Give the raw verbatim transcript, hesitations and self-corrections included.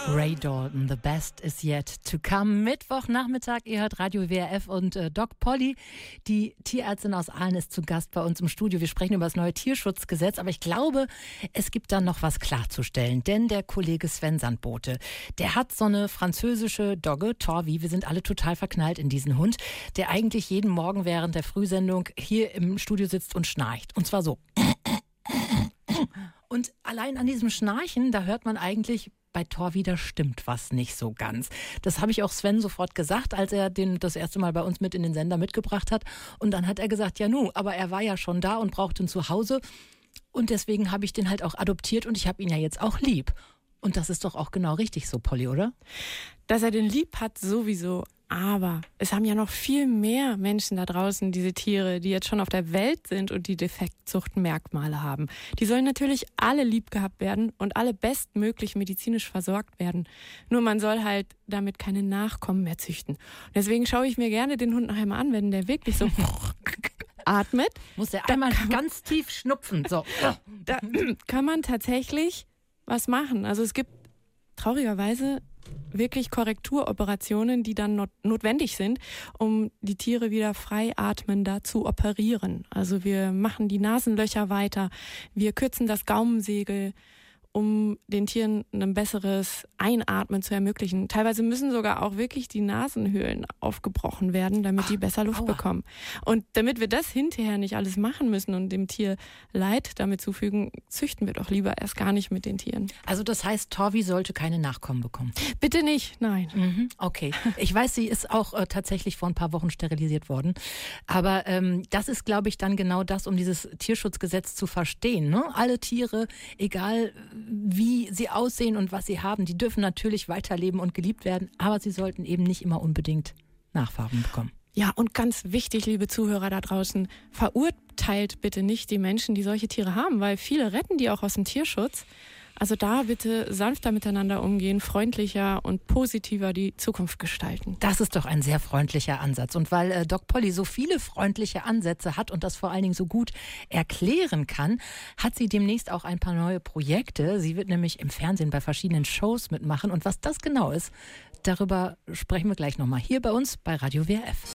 Ray Dalton, the best is yet to come. Mittwochnachmittag, ihr hört Radio W R F und äh, Doc Polly, die Tierärztin aus Aalen, ist zu Gast bei uns im Studio. Wir sprechen über das neue Tierschutzgesetz, aber ich glaube, es gibt da noch was klarzustellen, denn der Kollege Sven Sandbote, der hat so eine französische Dogge, Torvi, wir sind alle total verknallt in diesen Hund, der eigentlich jeden Morgen während der Frühsendung hier im Studio sitzt und schnarcht. Und zwar so. Und allein an diesem Schnarchen, da hört man eigentlich, bei Torvi, da stimmt was nicht so ganz. Das habe ich auch Sven sofort gesagt, als er den das erste Mal bei uns mit in den Sender mitgebracht hat. Und dann hat er gesagt, ja nu, aber er war ja schon da und brauchte ein Zuhause. Und deswegen habe ich den halt auch adoptiert und ich habe ihn ja jetzt auch lieb. Und das ist doch auch genau richtig so, Polly, oder? Dass er den lieb hat, sowieso. Aber es haben ja noch viel mehr Menschen da draußen, diese Tiere, die jetzt schon auf der Welt sind und die Defektzuchtmerkmale haben. Die sollen natürlich alle lieb gehabt werden und alle bestmöglich medizinisch versorgt werden. Nur man soll halt damit keine Nachkommen mehr züchten. Und deswegen schaue ich mir gerne den Hund noch einmal an, wenn der wirklich so atmet. Muss der einmal ganz tief schnupfen. So. Da kann man tatsächlich was machen. Also es gibt traurigerweise wirklich Korrekturoperationen, die dann not- notwendig sind, um die Tiere wieder frei atmender zu operieren. Also wir machen die Nasenlöcher weiter, wir kürzen das Gaumensegel, um den Tieren ein besseres Einatmen zu ermöglichen. Teilweise müssen sogar auch wirklich die Nasenhöhlen aufgebrochen werden, damit die besser Luft Aua. bekommen. Und damit wir das hinterher nicht alles machen müssen und dem Tier Leid damit zufügen, züchten wir doch lieber erst gar nicht mit den Tieren. Also das heißt, Torvi sollte keine Nachkommen bekommen? Bitte nicht, nein. Mhm, okay. Ich weiß, sie ist auch äh, tatsächlich vor ein paar Wochen sterilisiert worden. Aber ähm, das ist, glaube ich, dann genau das, um dieses Tierschutzgesetz zu verstehen. Ne? Alle Tiere, egal wie sie aussehen und was sie haben, die dürfen natürlich weiterleben und geliebt werden, aber sie sollten eben nicht immer unbedingt Nachfahren bekommen. Ja, und ganz wichtig, liebe Zuhörer da draußen, verurteilt bitte nicht die Menschen, die solche Tiere haben, weil viele retten die auch aus dem Tierschutz. Also da bitte sanfter miteinander umgehen, freundlicher und positiver die Zukunft gestalten. Das ist doch ein sehr freundlicher Ansatz. Und weil äh, Doc Polly so viele freundliche Ansätze hat und das vor allen Dingen so gut erklären kann, hat sie demnächst auch ein paar neue Projekte. Sie wird nämlich im Fernsehen bei verschiedenen Shows mitmachen. Und was das genau ist, darüber sprechen wir gleich nochmal hier bei uns bei Radio W R F.